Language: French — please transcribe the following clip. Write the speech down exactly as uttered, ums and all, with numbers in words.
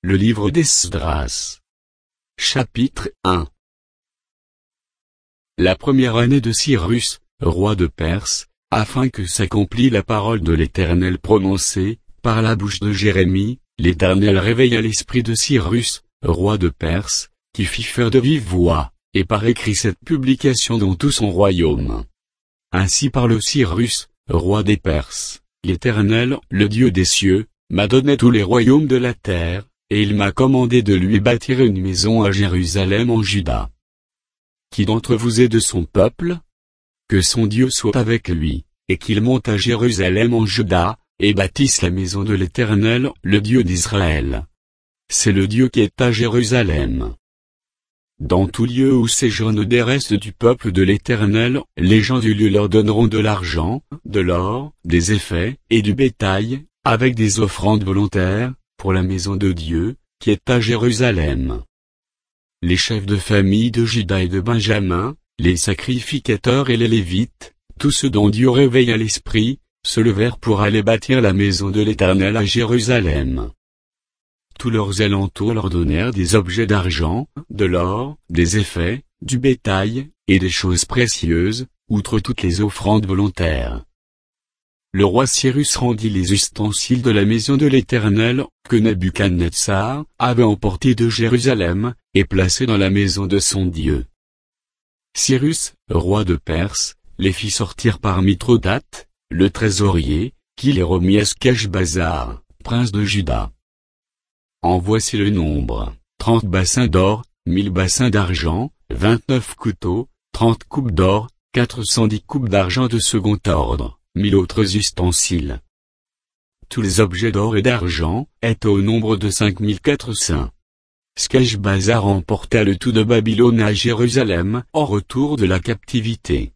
Le livre d'Esdras. Chapitre un. La première année de Cyrus, roi de Perse, afin que s'accomplisse la parole de l'Éternel prononcée, par la bouche de Jérémie, l'Éternel réveilla l'esprit de Cyrus, roi de Perse, qui fit faire de vive voix, et par écrit cette publication dans tout son royaume. Ainsi parle Cyrus, roi des Perses, l'Éternel, le Dieu des cieux, m'a donné tous les royaumes de la terre, et il m'a commandé de lui bâtir une maison à Jérusalem en Juda. Qui d'entre vous est de son peuple? Que son Dieu soit avec lui, et qu'il monte à Jérusalem en Juda, et bâtisse la maison de l'Éternel, le Dieu d'Israël. C'est le Dieu qui est à Jérusalem. Dans tout lieu où séjournent des restes du peuple de l'Éternel, les gens du lieu leur donneront de l'argent, de l'or, des effets, et du bétail, avec des offrandes volontaires, pour la maison de Dieu, qui est à Jérusalem. Les chefs de famille de Juda et de Benjamin, les sacrificateurs et les Lévites, tous ceux dont Dieu réveilla l'esprit, se levèrent pour aller bâtir la maison de l'Éternel à Jérusalem. Tous leurs alentours leur donnèrent des objets d'argent, de l'or, des effets, du bétail, et des choses précieuses, outre toutes les offrandes volontaires. Le roi Cyrus rendit les ustensiles de la maison de l'Éternel, que Nebuchadnezzar avait emportés de Jérusalem, et placés dans la maison de son Dieu. Cyrus, roi de Perse, les fit sortir par Mithrodate, le trésorier, qui les remit à Sheshbazzar, prince de Juda. En voici le nombre: trente bassins d'or, mille bassins d'argent, vingt-neuf couteaux, trente coupes d'or, quatre cent dix coupes d'argent de second ordre, mille autres ustensiles. Tous les objets d'or et d'argent étaient au nombre de cinq mille quatre cents. Sheshbazzar emporta le tout de Babylone à Jérusalem, en retour de la captivité.